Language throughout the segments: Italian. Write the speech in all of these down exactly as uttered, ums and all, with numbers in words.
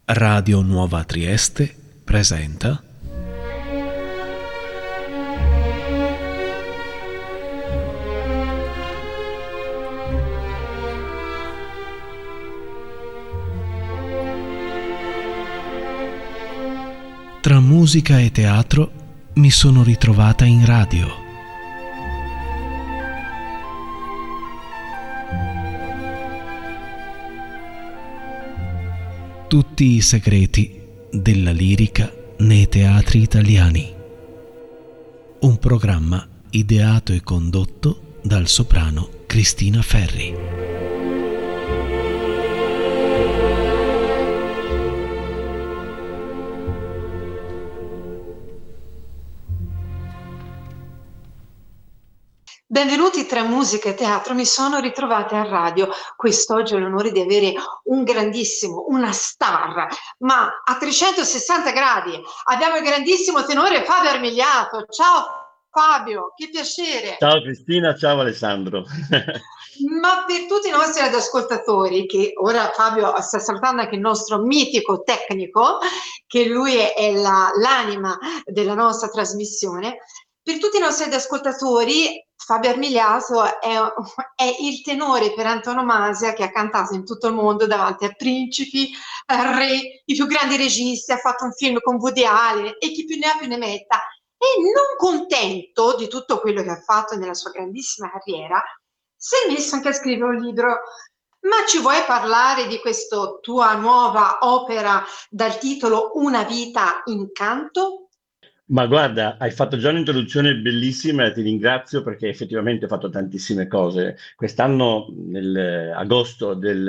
Radio Nuova Trieste presenta Tra musica e teatro mi sono ritrovata in radio. Tutti i segreti della lirica nei teatri italiani. Un programma ideato e condotto dal soprano Cristina Ferri. Benvenuti tra musica e teatro, mi sono ritrovata a radio. Quest'oggi ho l'onore di avere un grandissimo, una star, ma a trecentosessanta gradi. Abbiamo il grandissimo tenore Fabio Armigliato. Ciao Fabio, che piacere. Ciao Cristina, ciao Alessandro. Ma per tutti i nostri ascoltatori, che ora Fabio sta salutando anche il nostro mitico tecnico, che lui è la, l'anima della nostra trasmissione, per tutti i nostri ascoltatori Fabio Armigliato è, è il tenore per antonomasia che ha cantato in tutto il mondo davanti a principi, a re, i più grandi registi, ha fatto un film con Woody Allen e chi più ne ha più ne metta. E non contento di tutto quello che ha fatto nella sua grandissima carriera, si è messo anche a scrivere un libro. Ma ci vuoi parlare di questa tua nuova opera dal titolo Una vita in canto? Ma guarda, hai fatto già un'introduzione bellissima e ti ringrazio perché effettivamente ho fatto tantissime cose. Quest'anno, nel agosto del,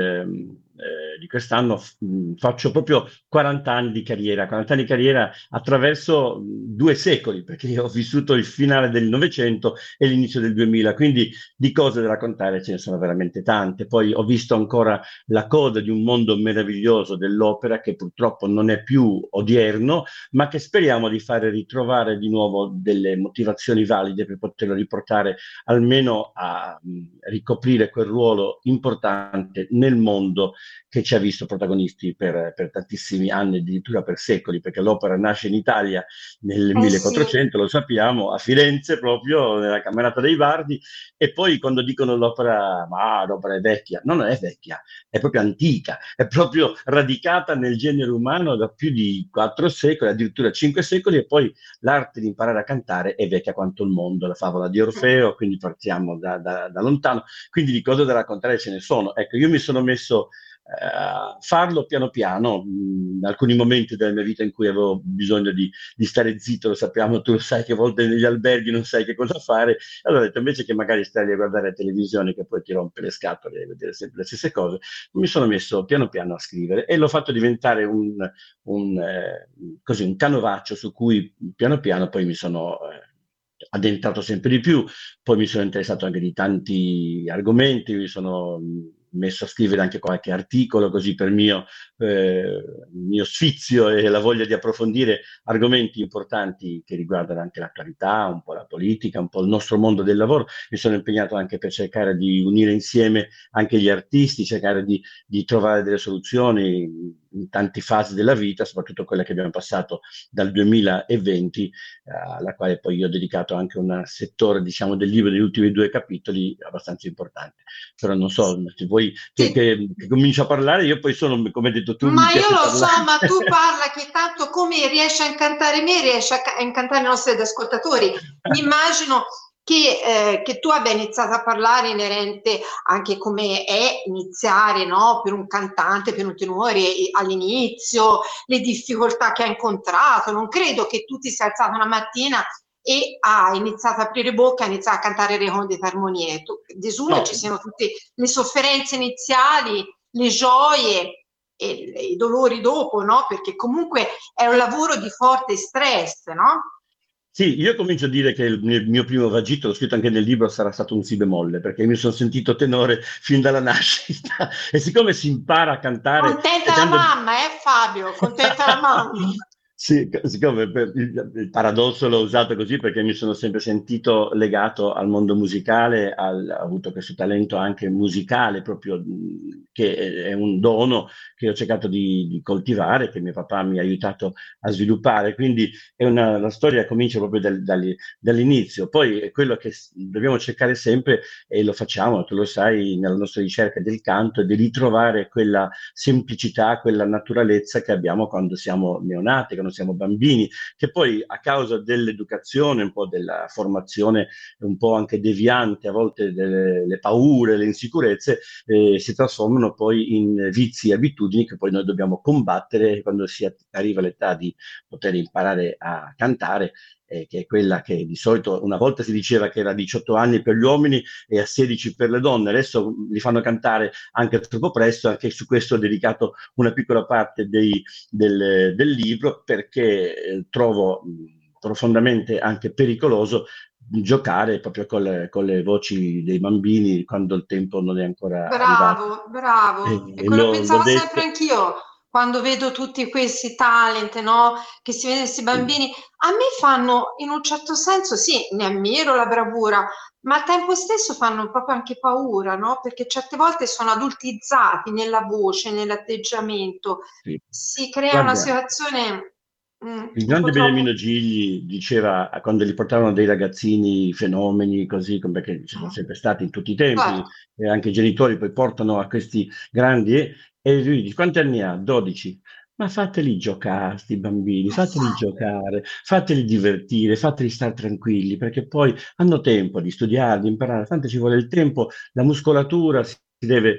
eh, di quest'anno, f- mh, faccio proprio quaranta anni di carriera, quaranta anni di carriera attraverso mh, due secoli, perché io ho vissuto il finale del Novecento e l'inizio del duemila, quindi di cose da raccontare ce ne sono veramente tante. Poi ho visto ancora la coda di un mondo meraviglioso dell'opera che purtroppo non è più odierno, ma che speriamo di fare ritrovare di nuovo delle motivazioni valide per poterlo riportare almeno a mh, ricoprire quel ruolo importante nel mondo che ci ha visto protagonisti per, per tantissimi anni, addirittura per secoli, perché l'opera nasce in Italia nel Eh millequattrocento, sì. lo sappiamo, a Firenze proprio, nella Camerata dei Bardi, e poi quando dicono l'opera, ma l'opera è vecchia, no, non è vecchia, è proprio antica, è proprio radicata nel genere umano da più di quattro secoli, addirittura cinque secoli, e poi l'arte di imparare a cantare è vecchia quanto il mondo, la favola di Orfeo, quindi partiamo da, da, da lontano, quindi di cose da raccontare ce ne sono. Ecco, io mi sono messo eh, a farlo piano piano, mh, in alcuni momenti della mia vita in cui avevo bisogno di, di stare zitto, lo sappiamo, tu lo sai che a volte negli alberghi non sai che cosa fare, allora ho detto invece che magari stare lì a guardare la televisione che poi ti rompe le scatole e vedere sempre le stesse cose, mi sono messo piano piano a scrivere e l'ho fatto diventare un, un, eh, così, un canovaccio su cui piano piano poi mi sono eh, addentrato sempre di più, poi mi sono interessato anche di tanti argomenti, mi sono mh, messo a scrivere anche qualche articolo così per mio, eh, mio sfizio e la voglia di approfondire argomenti importanti che riguardano anche l'attualità, un po' la politica, un po' il nostro mondo del lavoro. Mi sono impegnato anche per cercare di unire insieme anche gli artisti, cercare di, di trovare delle soluzioni in tante fasi della vita, soprattutto quella che abbiamo passato dal duemilaventi, eh, alla quale poi io ho dedicato anche un settore, diciamo, del libro degli ultimi due capitoli abbastanza importante. Però non so, se vuoi che, Sì. che, che comincio a parlare, io poi sono, come hai detto tu, mi Ma io piace lo parlare. so, ma tu parla che tanto come riesci a incantare me, riesci a ca- a incantare i nostri ascoltatori. Mi immagino che, eh, che tu abbia iniziato a parlare inerente anche come è iniziare, no? Per un cantante, per un tenore eh, all'inizio, le difficoltà che ha incontrato. Non credo che tu ti sia alzato una mattina e ha iniziato a aprire bocca, ha iniziato a cantare recondite armonie. Tu, desumo ci No, siano tutte le sofferenze iniziali, le gioie e i dolori dopo, no? Perché comunque è un lavoro di forte stress, no? sì, io comincio a dire che il mio, il mio primo vagito, l'ho scritto anche nel libro, sarà stato un si bemolle, perché mi sono sentito tenore fin dalla nascita e siccome si impara a cantare Contenta la cercando di... mamma, eh Fabio? Contenta la mamma? Sì, c- siccome per- il, il paradosso l'ho usato così perché mi sono sempre sentito legato al mondo musicale, al- ho avuto questo talento anche musicale proprio, mh, che è è un dono che ho cercato di, di coltivare, che mio papà mi ha aiutato a sviluppare. Quindi è una, la storia comincia proprio dal- dall'i- dall'inizio. Poi è quello che s- dobbiamo cercare sempre, e lo facciamo, tu lo sai, nella nostra ricerca del canto, è di ritrovare quella semplicità, quella naturalezza che abbiamo quando siamo neonati, quando siamo bambini, che poi a causa dell'educazione, un po' della formazione un po' anche deviante, a volte delle le paure, le insicurezze, eh, si trasformano poi in vizi e abitudini che poi noi dobbiamo combattere quando si arriva all'età di poter imparare a cantare, eh, che è quella che di solito una volta si diceva che era a diciotto anni per gli uomini e a sedici per le donne, adesso li fanno cantare anche troppo presto. Anche su questo ho dedicato una piccola parte dei, del, del libro, perché eh, trovo mh, profondamente anche pericoloso giocare proprio con le, con le voci dei bambini quando il tempo non è ancora arrivato. Bravo, bravo. E E quello l'ho, l'ho pensavo sempre detto. anch'io quando vedo tutti questi talent, no? Che si vede questi Sì, bambini. A me fanno, in un certo senso, sì, ne ammiro la bravura, ma al tempo stesso fanno proprio anche paura, no? Perché certe volte sono adultizzati nella voce, nell'atteggiamento. sì. Si crea una Guarda, situazione, mm, il un po' grande troppo. Beniamino Gigli diceva, quando gli portavano dei ragazzini fenomeni, così come perché ci sono sempre stati in tutti i tempi, Certo. e anche i genitori poi portano a questi grandi, e e lui dice: quanti anni ha? dodici. Ma fateli giocare, sti bambini, fateli Esatto. giocare, fateli divertire, fateli stare tranquilli, perché poi hanno tempo di studiare, di imparare, tanto ci vuole il tempo, la muscolatura si deve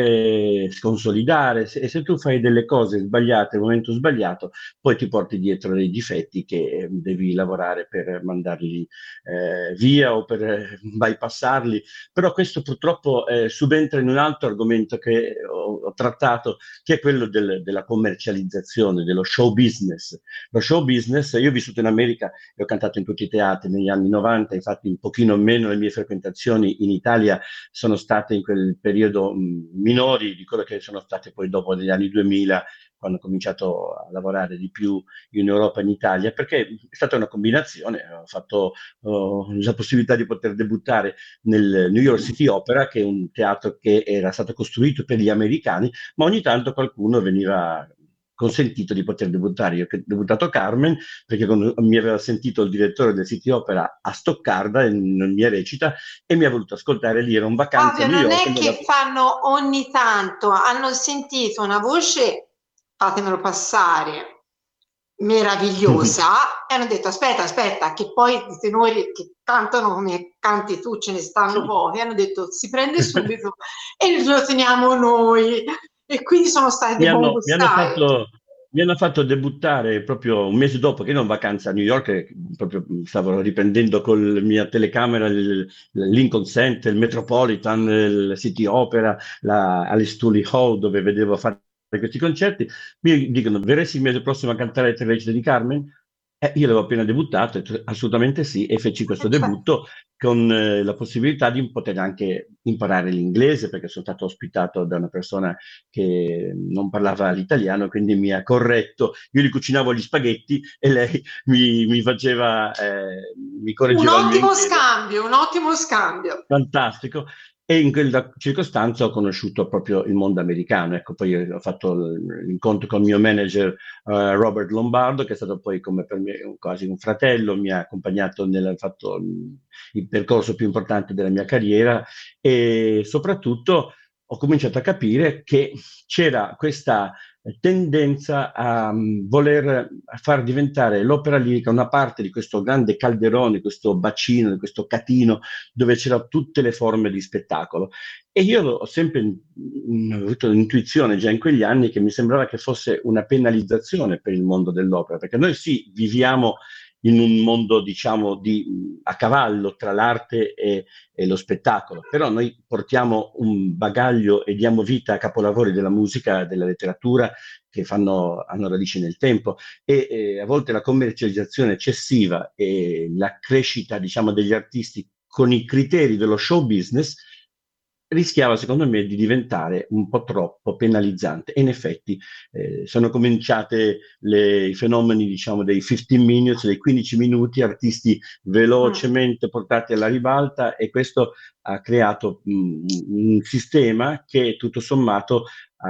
che consolidare, se- e se tu fai delle cose sbagliate al momento sbagliato, poi ti porti dietro dei difetti che eh, devi lavorare per mandarli eh, via o per eh, bypassarli. Però questo purtroppo eh, subentra in un altro argomento che ho, ho trattato, che è quello del- della commercializzazione, dello show business. Lo show business, io ho vissuto in America e ho cantato in tutti i teatri negli anni novanta, infatti un pochino meno le mie frequentazioni in Italia sono state in quel periodo mh, minori di quello che sono state poi dopo negli anni duemila, quando ho cominciato a lavorare di più in Europa e in Italia, perché è stata una combinazione. Ho fatto ho la possibilità di poter debuttare nel New York City Opera, che è un teatro che era stato costruito per gli americani, ma ogni tanto qualcuno veniva consentito di poter debuttare. Io ho debuttato Carmen perché quando mi aveva sentito il direttore del City Opera a Stoccarda in mia recita e mi ha voluto ascoltare lì, ero in vacanza a Fabio, New non York e è mi ha che dato. fanno ogni tanto, hanno sentito una voce, fatemelo passare, meravigliosa, e hanno detto aspetta, aspetta, che poi i tenori che cantano come canti tu ce ne stanno Sì. pochi, hanno detto si prende subito e lo teniamo noi. E quindi sono stati Mi dei buon hanno, mi hanno gustai. fatto, mi hanno fatto debuttare proprio un mese dopo che ero in vacanza a New York, e proprio stavo riprendendo con la mia telecamera il, il Lincoln Center, il Metropolitan, il City Opera, la Alice Tully Hall, dove vedevo fare questi concerti. Mi dicono: verresti il mese prossimo a cantare le tre recite di Carmen? Eh, io avevo appena debuttato, e t- assolutamente sì, e feci questo Cioè, debutto con eh, la possibilità di poter anche imparare l'inglese, perché sono stato ospitato da una persona che non parlava l'italiano, quindi mi ha corretto. Io gli cucinavo gli spaghetti e lei mi, mi faceva, eh, mi un correggeva il mio ottimo inglese. scambio, un ottimo scambio. Fantastico. E in quella circostanza ho conosciuto proprio il mondo americano. Ecco, poi ho fatto l- l'incontro con il mio manager, eh, Robert Lombardo, che è stato poi come per me un- quasi un fratello, mi ha accompagnato nel fatto mh, il percorso più importante della mia carriera, e soprattutto ho cominciato a capire che c'era questa tendenza a mh, voler far diventare l'opera lirica una parte di questo grande calderone, questo bacino, di questo catino dove c'erano tutte le forme di spettacolo. E io ho sempre mh, avuto l'intuizione già in quegli anni che mi sembrava che fosse una penalizzazione per il mondo dell'opera, perché noi sì, viviamo in un mondo, diciamo, di, a cavallo tra l'arte e, e lo spettacolo, però noi portiamo un bagaglio e diamo vita a capolavori della musica, della letteratura, che fanno, hanno radici nel tempo, e eh, a volte la commercializzazione eccessiva e la crescita, diciamo, degli artisti con i criteri dello show business rischiava secondo me di diventare un po' troppo penalizzante e in effetti eh, sono cominciate le, i fenomeni diciamo dei quindici minutes, dei quindici minuti, artisti Mm. velocemente portati alla ribalta e questo ha creato mh, un sistema che tutto sommato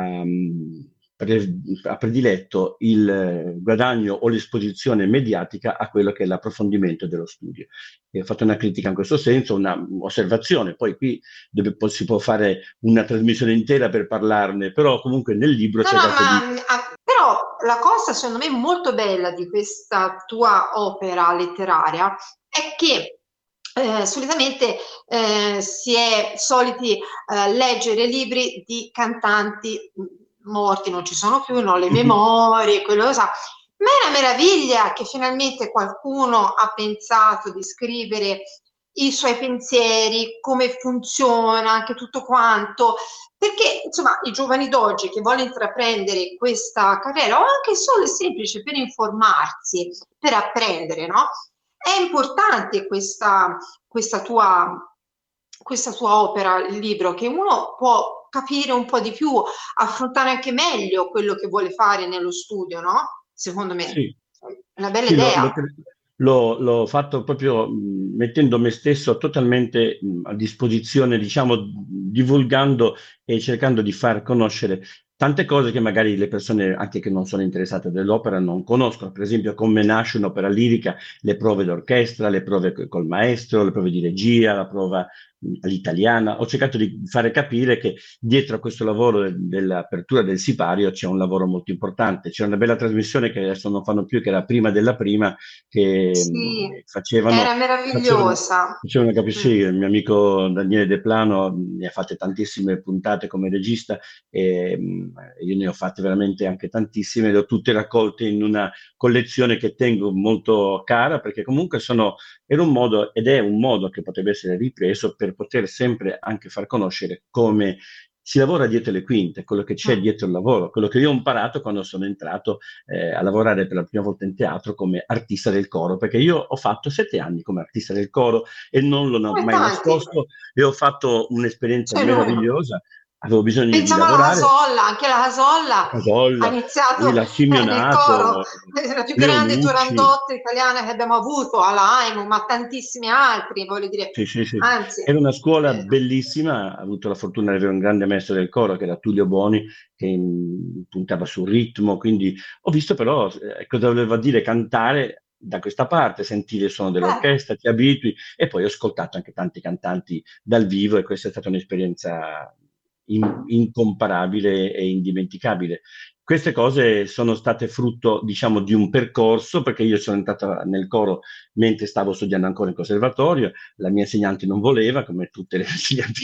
um, pre- ha prediletto il eh, guadagno o l'esposizione mediatica a quello che è l'approfondimento dello studio. E ho fatto una critica in questo senso, una osservazione, poi qui dove poi si può fare una trasmissione intera per parlarne, però comunque nel libro ho No, no, cercato di... ma ah, però la cosa secondo me molto bella di questa tua opera letteraria è che eh, solitamente eh, si è soliti eh, leggere libri di cantanti mh, morti, non ci sono più, no, le memorie, quello lo sa. Ma è una meraviglia che finalmente qualcuno ha pensato di scrivere i suoi pensieri, come funziona, anche tutto quanto, perché insomma i giovani d'oggi che vogliono intraprendere questa carriera o anche solo e semplice per informarsi, per apprendere, no? È importante questa, questa tua, questa tua opera, il libro, che uno può capire un po' di più, affrontare anche meglio quello che vuole fare nello studio, no? Secondo me Sì, è una bella sì, l'ho, idea. l'ho cre- l'ho- l'ho fatto proprio mh, mettendo me stesso totalmente mh, a disposizione, diciamo, divulgando e cercando di far conoscere tante cose che magari le persone, anche che non sono interessate dell'opera, non conoscono. Per esempio, come nasce un'opera lirica, le prove d'orchestra, le prove co- col maestro, le prove di regia, la prova mh, all'italiana. Ho cercato di fare capire che dietro a questo lavoro de- dell'apertura del sipario c'è un lavoro molto importante. C'è una bella trasmissione che adesso non fanno più, che era prima della prima, che Sì, mh, facevano, era facevano, meravigliosa. facevano capire, sì, Mm. il mio amico Daniele De Plano mh, ne ha fatte tantissime puntate come regista e mh, io ne ho fatte veramente anche tantissime, le ho tutte raccolte in una collezione che tengo molto cara perché comunque sono, era un modo ed è un modo che potrebbe essere ripreso per poter sempre anche far conoscere come si lavora dietro le quinte, quello che c'è Mm. dietro il lavoro, quello che io ho imparato quando sono entrato eh, a lavorare per la prima volta in teatro come artista del coro, perché io ho fatto sette anni come artista del coro e non l'ho Come mai tanti. nascosto e ho fatto un'esperienza C'è lui. meravigliosa, avevo bisogno di Pensiamo alla lavorare, Casolla, anche la Casolla ha Casolla, iniziato la eh, nel coro, Simeonato, è la più grande Leonucci, Turandot italiana che abbiamo avuto, alla Aimo, ma tantissimi altri, voglio dire, sì, sì, sì. anzi, Era una scuola eh, bellissima, ho avuto la fortuna di avere un grande maestro del coro che era Tullio Boni, che mh, puntava sul ritmo, quindi ho visto però eh, cosa voleva dire cantare da questa parte, sentire il suono certo. dell'orchestra, ti abitui, e poi ho ascoltato anche tanti cantanti dal vivo e questa è stata un'esperienza in- incomparabile e indimenticabile. Queste cose sono state frutto, diciamo, di un percorso, perché io sono entrata nel coro mentre stavo studiando ancora in conservatorio, la mia insegnante non voleva, come tutte le insegnanti.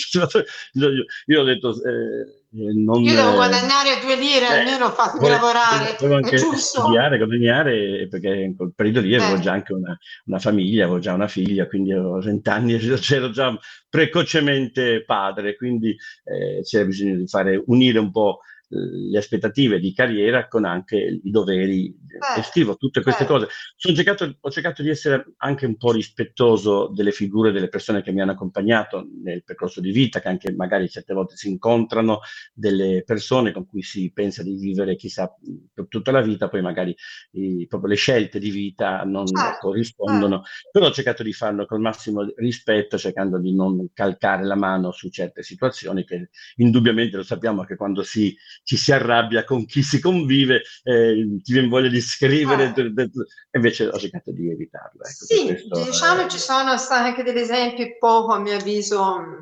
Io, io ho detto, eh, non, Io devo eh, guadagnare due lire, eh, almeno fatemi vole- lavorare, volevo è anche giusto? studiare, guadagnare, perché in quel periodo lì avevo Eh, già anche una, una famiglia, avevo già una figlia, quindi avevo vent'anni, ero già precocemente padre, quindi eh, c'era bisogno di fare, unire un po' le aspettative di carriera con anche i doveri e certo, scrivo tutte queste certo. cose. Sono cercato, ho cercato di essere anche un po' rispettoso delle figure delle persone che mi hanno accompagnato nel percorso di vita, che anche magari certe volte si incontrano delle persone con cui si pensa di vivere chissà per tutta la vita, poi magari i, proprio le scelte di vita non Certo, certo. corrispondono, però ho cercato di farlo col massimo rispetto, cercando di non calcare la mano su certe situazioni che indubbiamente lo sappiamo che quando si ci si arrabbia con chi si convive, eh, ti viene voglia di scrivere, Eh, de- de- de- e invece ho cercato di evitarlo. Ecco, per sì, questo, diciamo ci eh, sono stati anche degli esempi poco, a mio avviso, mh,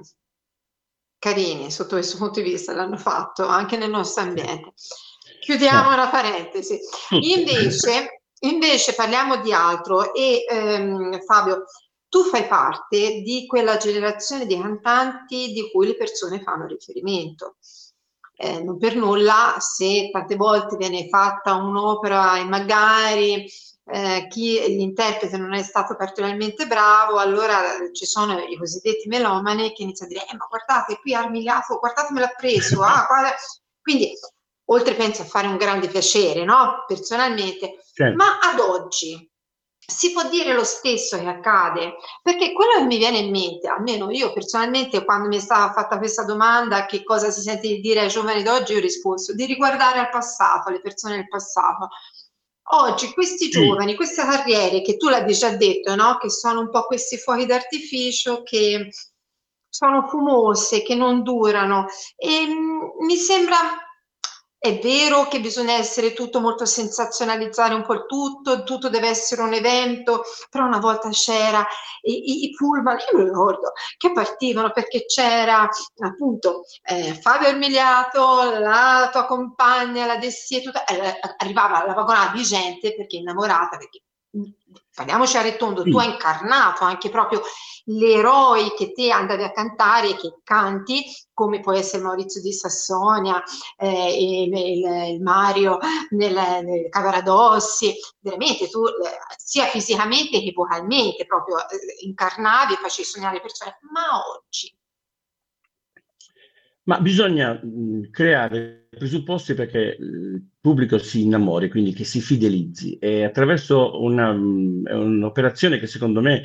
carini sotto questo punto di vista, l'hanno fatto anche nel nostro sì. ambiente. No, Chiudiamo una parentesi. tutte. Invece, invece parliamo di altro e ehm, Fabio, tu fai parte di quella generazione di cantanti di cui le persone fanno riferimento. Eh, non per nulla, se tante volte viene fatta un'opera e magari eh, chi l'interprete non è stato particolarmente bravo, allora eh, ci sono i cosiddetti melomani che iniziano a dire, eh, ma guardate, qui ha armigliato, guardate me l'ha preso, ah, guarda. Quindi, oltre penso a fare un grande piacere, no? Personalmente, Certo. ma ad oggi, si può dire lo stesso che accade, perché quello che mi viene in mente, almeno io personalmente, quando mi è stata fatta questa domanda, che cosa si sente di dire ai giovani d'oggi, io ho risposto di riguardare al passato, le persone del passato. Oggi questi Sì. giovani, queste carriere che tu l'hai già detto, no? Che sono un po' questi fuochi d'artificio che sono fumose, che non durano. E mh, mi sembra, è vero che bisogna essere tutto molto sensazionalizzare un po' il tutto, tutto deve essere un evento, però una volta c'era i, i, i pullman, io mi ricordo che partivano perché c'era appunto eh, Fabio Armiliato, la tua compagna, la Dessie, tutta, eh, arrivava la vagonata di gente perché innamorata, perché parliamoci a retondo, tu hai Sì. incarnato anche proprio l'eroe che te andavi a cantare e che canti, come può essere Maurizio di Sassonia, eh, il, il, il Mario nel, nel Cavaradossi, veramente tu eh, sia fisicamente che vocalmente proprio eh, incarnavi e facevi sognare le persone, ma oggi Ma bisogna mh, creare presupposti perché il pubblico si innamori, quindi che si fidelizzi. E attraverso una, mh, è un'operazione che secondo me,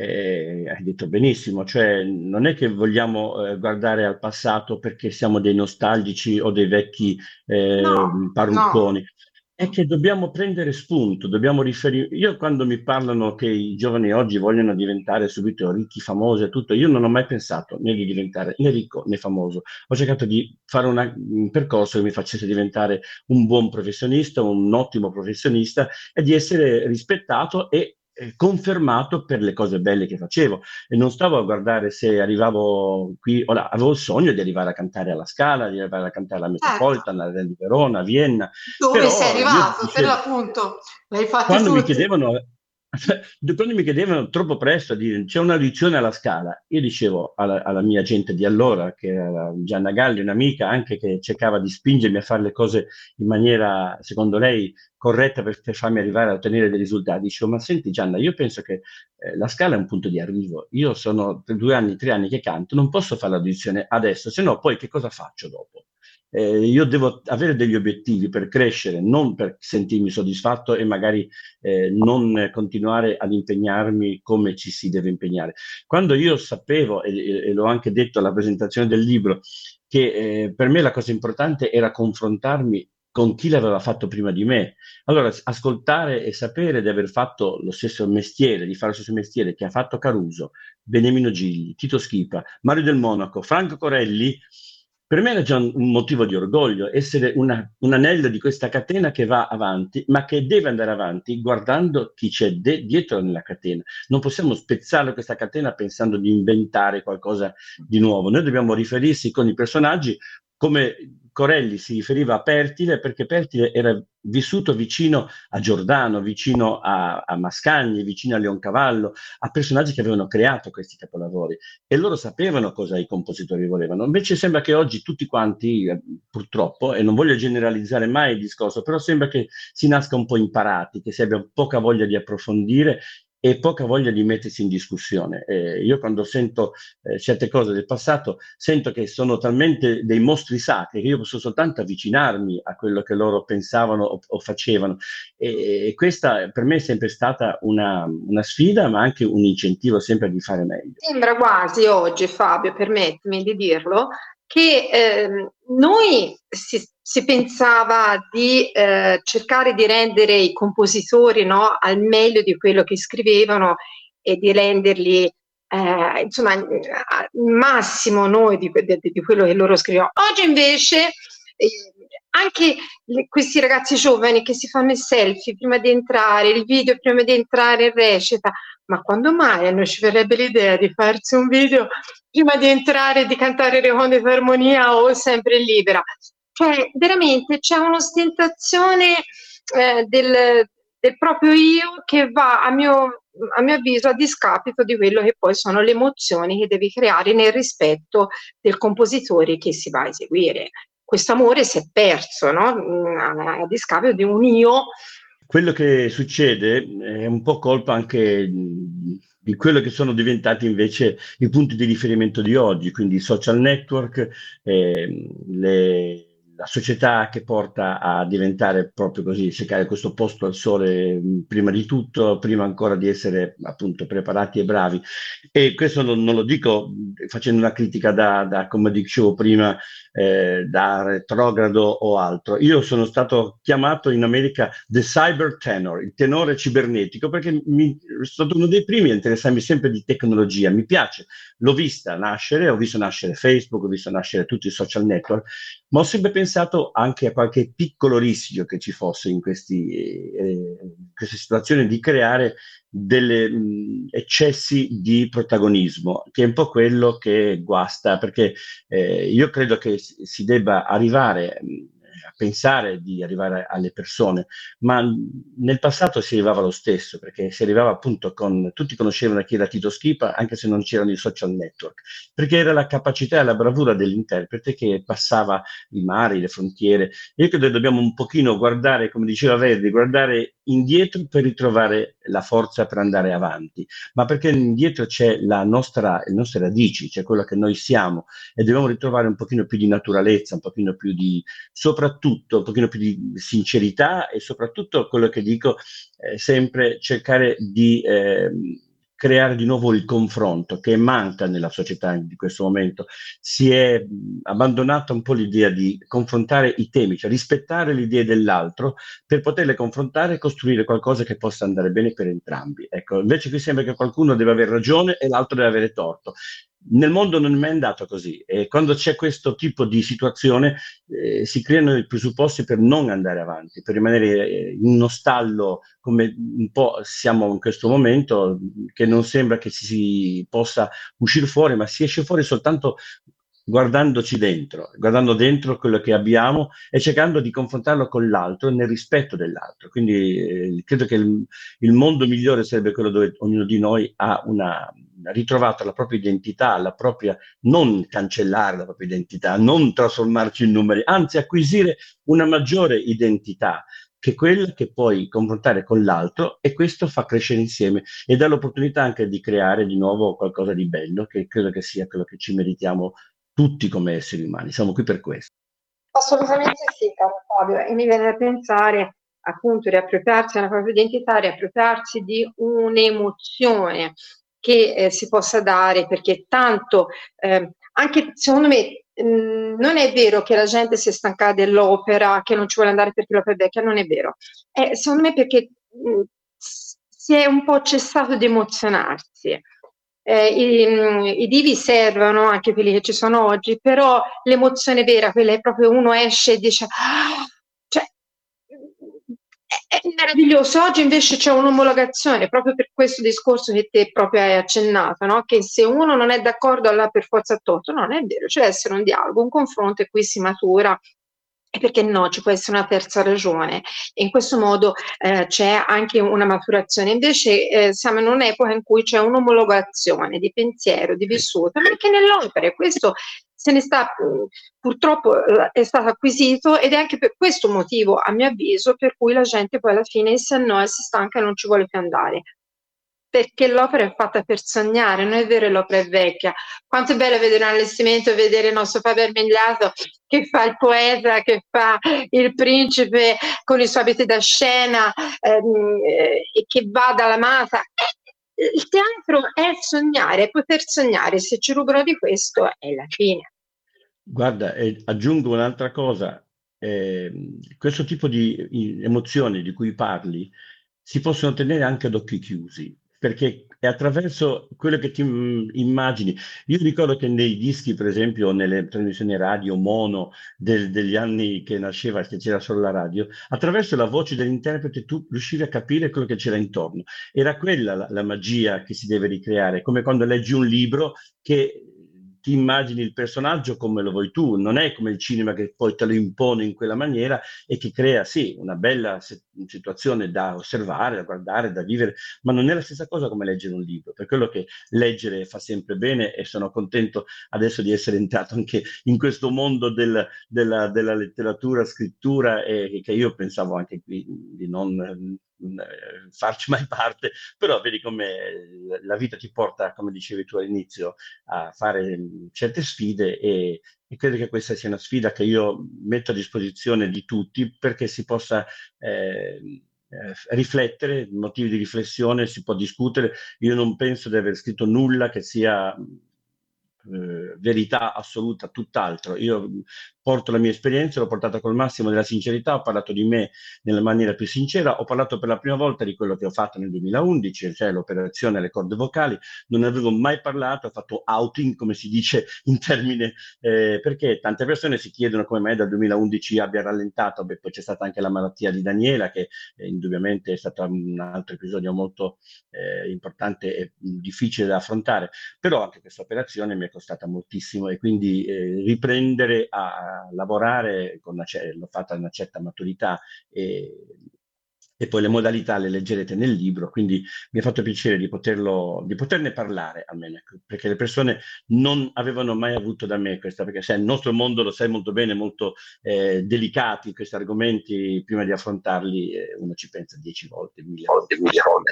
eh, hai detto benissimo, cioè non è che vogliamo eh, guardare al passato perché siamo dei nostalgici o dei vecchi no, eh, no. parrucconi. È che dobbiamo prendere spunto, dobbiamo riferire. Io quando mi parlano che i giovani oggi vogliono diventare subito ricchi, famosi e tutto, io non ho mai pensato né di diventare né ricco né famoso. Ho cercato di fare una- un percorso che mi facesse diventare un buon professionista, un ottimo professionista e di essere rispettato e eh, confermato per le cose belle che facevo. E non stavo a guardare se arrivavo qui, ora avevo il sogno di arrivare a cantare alla Scala, di arrivare a cantare alla Certo, Metropolitan, alla Real di Verona, a Vienna, dove sei però io arrivato per dicevo, l'appunto, l'hai fatti quando mi tutti. chiedevano, quando mi chiedevano troppo presto a dire c'è un'audizione alla Scala, io dicevo alla, alla mia gente di allora, che era Gianna Galli, un'amica anche che cercava di spingermi a fare le cose in maniera, secondo lei, corretta per, per farmi arrivare a ottenere dei risultati. Dicevo, ma senti Gianna, io penso che eh, la Scala è un punto di arrivo. Io sono due anni, tre anni che canto, non posso fare l'audizione adesso, se no poi che cosa faccio dopo? Eh, io devo avere degli obiettivi per crescere, non per sentirmi soddisfatto e magari eh, non continuare ad impegnarmi come ci si deve impegnare. Quando io sapevo, e, e l'ho anche detto alla presentazione del libro, che eh, per me la cosa importante era confrontarmi con chi l'aveva fatto prima di me. Allora, ascoltare e sapere di aver fatto lo stesso mestiere, di fare lo stesso mestiere che ha fatto Caruso, Beniamino Gigli, Tito Schipa, Mario Del Monaco, Franco Corelli, per me era già un, un motivo di orgoglio, essere una, un anello di questa catena che va avanti, ma che deve andare avanti guardando chi c'è de- dietro nella catena. Non possiamo spezzare questa catena pensando di inventare qualcosa di nuovo. Noi dobbiamo riferirsi con i personaggi come Corelli si riferiva a Pertile, perché Pertile era vissuto vicino a Giordano, vicino a, a Mascagni, vicino a Leoncavallo, a personaggi che avevano creato questi capolavori e loro sapevano cosa i compositori volevano. Invece sembra che oggi tutti quanti, eh, purtroppo, e non voglio generalizzare mai il discorso, però sembra che si nasca un po' imparati, che si abbia poca voglia di approfondire e poca voglia di mettersi in discussione. Eh, io quando sento eh, certe cose del passato, sento che sono talmente dei mostri sacri che io posso soltanto avvicinarmi a quello che loro pensavano o, o facevano. E, e questa per me è sempre stata una, una sfida, ma anche un incentivo sempre di fare meglio. Sembra quasi oggi, Fabio, permettimi di dirlo, che ehm, noi si, si pensava di eh, cercare di rendere i compositori, no, al meglio di quello che scrivevano e di renderli eh, insomma al massimo noi di, di, di quello che loro scrivono. Oggi invece eh, anche le, questi ragazzi giovani che si fanno il selfie prima di entrare, il video prima di entrare in recita, ma quando mai a noi ci verrebbe l'idea di farsi un video prima di entrare e di cantare le onde d'armonia o sempre libera? Cioè, veramente c'è un'ostentazione eh, del, del proprio io che va, a mio, a mio avviso, a discapito di quello che poi sono le emozioni che devi creare nel rispetto del compositore che si va a eseguire. Questo amore si è perso, no? A, a discapito di un io. Quello che succede è un po' colpa anche di quello che sono diventati invece i punti di riferimento di oggi, quindi i social network, eh, le, la società che porta a diventare proprio così, cercare questo posto al sole mh, prima di tutto, prima ancora di essere appunto preparati e bravi. E questo non, non lo dico mh, facendo una critica da, da, come dicevo prima, eh, da retrogrado o altro. Io sono stato chiamato in America the cyber tenor, il tenore cibernetico, perché mi, sono stato uno dei primi a interessarmi sempre di tecnologia, mi piace, l'ho vista nascere, ho visto nascere Facebook, ho visto nascere tutti i social network, ma ho sempre pensato anche a qualche piccolo rischio che ci fosse in questi, eh, in queste situazioni di creare degli eccessi di protagonismo, che è un po' quello che guasta, perché eh, io credo che si debba arrivare mh, a pensare di arrivare alle persone, ma nel passato si arrivava lo stesso, perché si arrivava appunto con, tutti conoscevano chi era Tito Schipa, anche se non c'erano i social network, perché era la capacità e la bravura dell'interprete che passava i mari, le frontiere. Io credo che dobbiamo un pochino guardare, come diceva Verdi, guardare indietro per ritrovare la forza per andare avanti, ma perché indietro c'è la nostra, le nostre radici, c'è quello che noi siamo, e dobbiamo ritrovare un pochino più di naturalezza, un pochino più di, soprattutto un pochino più di sincerità, e soprattutto quello che dico eh, sempre, cercare di eh, creare di nuovo il confronto che manca nella società di questo momento. Si è mh, abbandonata un po' l'idea di confrontare i temi, cioè rispettare le idee dell'altro per poterle confrontare e costruire qualcosa che possa andare bene per entrambi. Ecco, invece qui sembra che qualcuno deve avere ragione e l'altro deve avere torto. Nel mondo non è mai andato così, e quando c'è questo tipo di situazione eh, si creano i presupposti per non andare avanti, per rimanere eh, in uno stallo come un po' siamo in questo momento, che non sembra che si possa uscire fuori, ma si esce fuori soltanto guardandoci dentro, guardando dentro quello che abbiamo e cercando di confrontarlo con l'altro nel rispetto dell'altro. Quindi eh, credo che il, il mondo migliore sarebbe quello dove ognuno di noi ha una ritrovato la propria identità, la propria, non cancellare la propria identità, non trasformarci in numeri, anzi acquisire una maggiore identità, che è quella che puoi confrontare con l'altro, e questo fa crescere insieme e dà l'opportunità anche di creare di nuovo qualcosa di bello, che credo che sia quello che ci meritiamo tutti come esseri umani. Siamo qui per questo. Assolutamente sì, caro Fabio, e mi viene da pensare appunto riappropriarsi della propria identità, riappropriarsi di un'emozione che eh, si possa dare, perché tanto, eh, anche secondo me, mh, non è vero che la gente si è stancata dell'opera, che non ci vuole andare perché l'opera è vecchia, non è vero. Eh, secondo me perché mh, si è un po' cessato di emozionarsi. Eh, i, i divi servono, anche quelli che ci sono oggi, però l'emozione vera, quella è proprio uno esce e dice, "Ah", cioè, è, è meraviglioso. Oggi invece c'è un'omologazione, proprio per questo discorso che te proprio hai accennato, no? Che se uno non è d'accordo, allora per forza ha torto. No, non è vero, ci deve essere un dialogo, un confronto, e qui si matura. E perché no, ci può essere una terza ragione, e in questo modo eh, c'è anche una maturazione. Invece eh, siamo in un'epoca in cui c'è un'omologazione di pensiero, di vissuto, ma anche nell'opera, e questo se ne sta, purtroppo eh, è stato acquisito, ed è anche per questo motivo, a mio avviso, per cui la gente poi alla fine si annoia, si stanca e non ci vuole più andare. Perché l'opera è fatta per sognare, non è vero che l'opera è vecchia. Quanto è bello vedere un allestimento e vedere il nostro Fabio Armigliato che fa il poeta, che fa il principe con i suoi abiti da scena ehm, eh, e che va dall'amata. Eh, il teatro è sognare, è poter sognare. Se ci rubano di questo è la fine. Guarda, eh, aggiungo un'altra cosa. Eh, questo tipo di i- emozioni di cui parli si possono ottenere anche ad occhi chiusi, perché è attraverso quello che ti mm, immagini. Io ricordo che nei dischi, per esempio, nelle trasmissioni radio mono del- degli anni che nasceva, che c'era solo la radio, attraverso la voce dell'interprete tu riuscivi a capire quello che c'era intorno. Era quella la, la magia che si deve ricreare, come quando leggi un libro che ti immagini il personaggio come lo vuoi tu, non è come il cinema che poi te lo impone in quella maniera e che crea, sì, una bella se- situazione da osservare, da guardare, da vivere, ma non è la stessa cosa come leggere un libro. Per quello che leggere fa sempre bene, e sono contento adesso di essere entrato anche in questo mondo del- della, della letteratura, scrittura, e che io pensavo anche qui di non eh, farci mai parte, però vedi come la vita ti porta, come dicevi tu all'inizio, a fare certe sfide, e e credo che questa sia una sfida che io metto a disposizione di tutti perché si possa eh, eh, riflettere, motivi di riflessione, si può discutere. Io non penso di aver scritto nulla che sia eh, verità assoluta, tutt'altro. Io porto la mia esperienza, l'ho portata col massimo della sincerità, ho parlato di me nella maniera più sincera, ho parlato per la prima volta di quello che ho fatto nel duemilaundici, cioè l'operazione alle corde vocali. Non ne avevo mai parlato, ho fatto outing, come si dice in termine, eh, perché tante persone si chiedono come mai dal duemilaundici abbia rallentato. Beh, poi c'è stata anche la malattia di Daniela, che eh, indubbiamente è stato un altro episodio molto eh, importante e difficile da affrontare, però anche questa operazione mi è costata moltissimo e quindi eh, riprendere a lavorare con una, l'ho fatta a una certa maturità e, e poi le modalità le leggerete nel libro, quindi mi ha fatto piacere di poterlo, di poterne parlare almeno, perché le persone non avevano mai avuto da me questa, perché sai, il nostro mondo, lo sai molto bene, molto eh, delicati questi argomenti, prima di affrontarli eh, uno ci pensa dieci volte, mille volte, mille volte.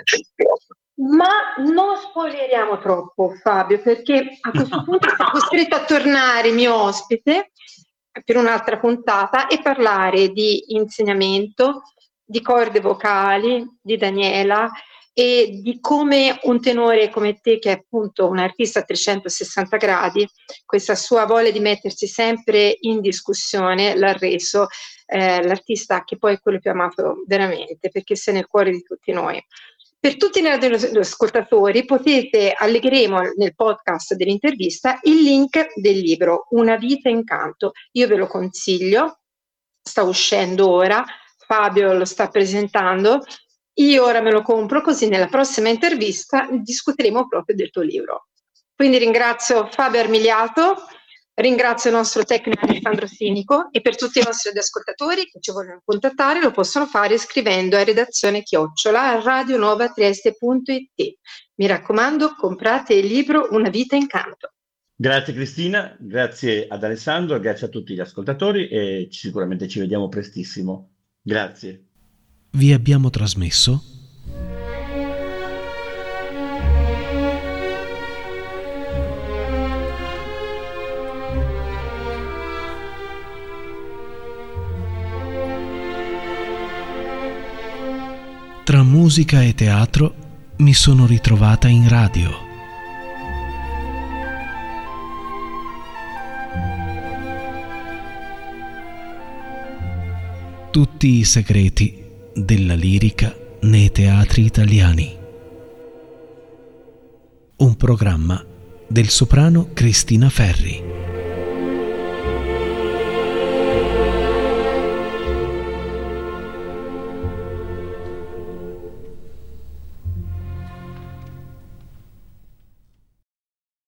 Ma non spoileriamo troppo, Fabio, perché a questo punto sono costretta a tornare mio ospite per un'altra puntata e parlare di insegnamento, di corde vocali, di Daniela e di come un tenore come te, che è appunto un artista a trecentosessanta gradi, questa sua voglia di mettersi sempre in discussione l'ha reso eh, l'artista che poi è quello più amato veramente, perché sei nel cuore di tutti noi. Per tutti i ascoltatori potete, allegheremo nel podcast dell'intervista il link del libro Una vita in canto. Io ve lo consiglio, sta uscendo ora, Fabio lo sta presentando, io ora me lo compro così nella prossima intervista discuteremo proprio del tuo libro. Quindi ringrazio Fabio Armigliato, ringrazio il nostro tecnico Alessandro Sinico e per tutti i nostri ascoltatori che ci vogliono contattare lo possono fare scrivendo a redazione chiocciola radionuovatrieste punto it. Mi raccomando, comprate il libro Una vita in canto. Grazie Cristina, grazie ad Alessandro, grazie a tutti gli ascoltatori e sicuramente ci vediamo prestissimo. Grazie. Vi abbiamo trasmesso Tra musica e teatro mi sono ritrovata in radio. Tutti i segreti della lirica nei teatri italiani. Un programma del soprano Cristina Ferri.